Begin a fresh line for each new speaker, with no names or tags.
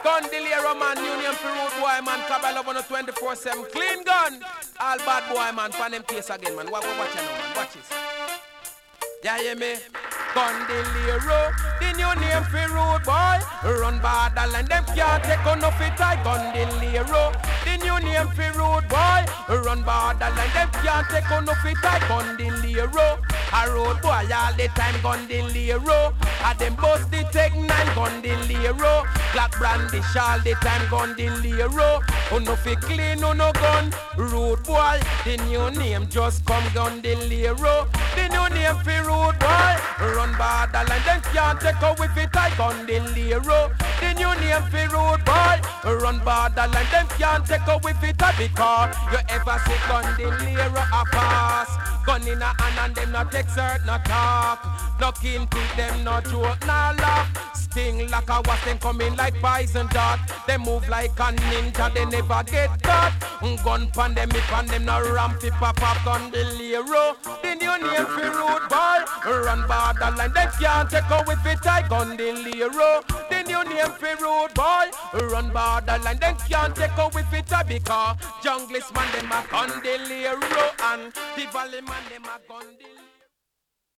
Condilero man, Union for road boy man, Cabal on a 24/7 clean gun. All bad boy man, fan them case again man. Watch you now man, watch this. Yeah, hear me? Condilero, the new name for road boy. Run borderline, them can't take on off it. I Condilero, the new name for road boy. Run borderline, them can't take on off it. I Condilero, a road boy all the time. Condilero, a them bust the Tech 9. Condilero, black brandish all the time. Condilero, no fi clean, no gun. Road boy, the new name just come. Condilero, the new name for road boy. Run borderline, them can't take out with it. I Condilero, the new name for road boy. Run borderline, them can't take out with it. Because you ever see Condilero a pass. Gun in a hand and them not exert, not talk. Knocking to them, not joke, not laugh. Sting like a was them coming like poison dart. They move like a ninja, they never get caught. Gun pan them, if and them no ramp it pop up. Condilero, the new name for road boy. Run borderline, they can't take out with it. I Condilero, the new name for road boy. Run borderline, they can't take out with it. Because junglist man them a Condilero and the valley man them a Condilero.